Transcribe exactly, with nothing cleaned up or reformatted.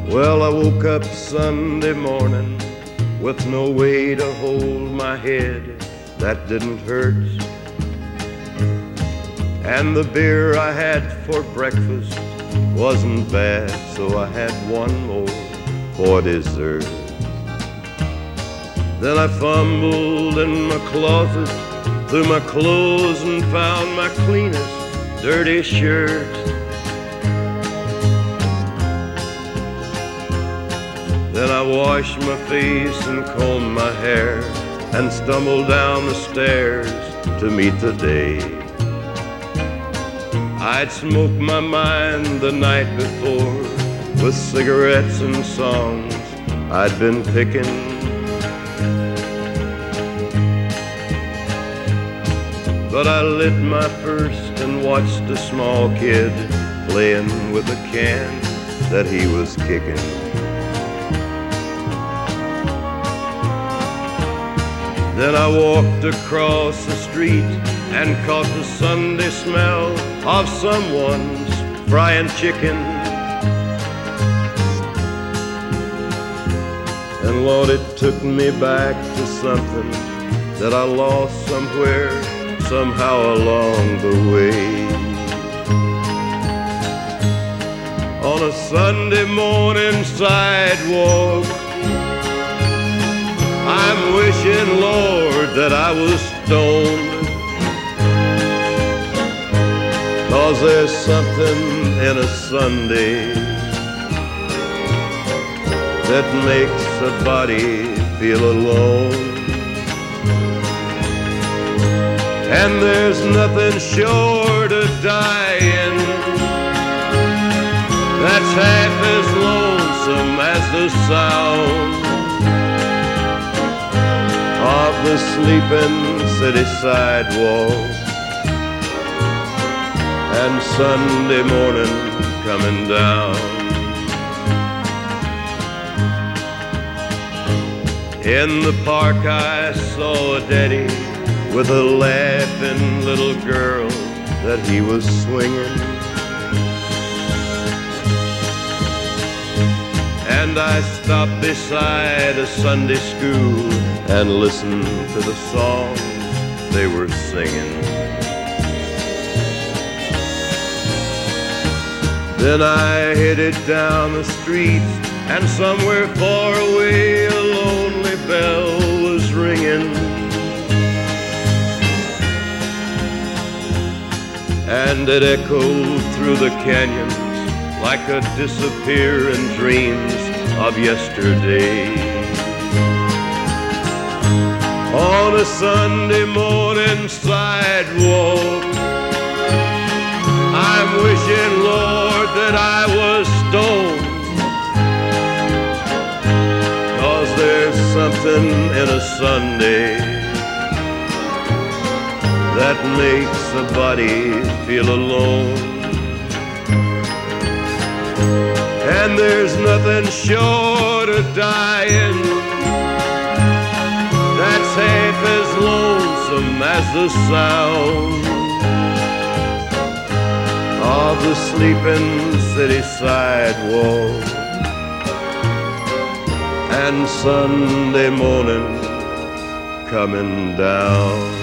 Well, I woke up Sunday morning with no way to hold my head that didn't hurt. And the beer I had for breakfast wasn't bad, so I had one more for dessert. Then I fumbled in my closet through my clothes and found my cleanest dirty shirt. Then I washed my face and combed my hair and stumbled down the stairs to meet the day. I'd smoked my mind the night before with cigarettes and songs I'd been picking. But I lit my first and watched a small kid playing with a can that he was kicking. Then I walked across the street and caught the Sunday smell of someone's frying chicken. And Lord, it took me back to something that I lost somewhere, somehow along the way. On a Sunday morning sidewalk, I'm wishing, Lord, that I was stoned, 'cause there's something in a Sunday that makes a body feel alone. And there's nothing short of dying that's half as lonesome as the sound of the sleeping city sidewalk and Sunday morning coming down. In the park I saw a daddy with a laughing little girl that he was swinging. And I stopped beside a Sunday school and listened to the songs they were singing. Then I headed down the street, and somewhere far away a lonely bell was ringing. And it echoed through the canyons like a disappearing dreams of yesterday. On a Sunday morning sidewalk, I'm wishing, Lord, that I was stoned, 'cause there's something in a Sunday that makes a body feel alone. And there's nothing short of dying that's half as lonesome as the sound of the sleeping city sidewalk and Sunday morning coming down.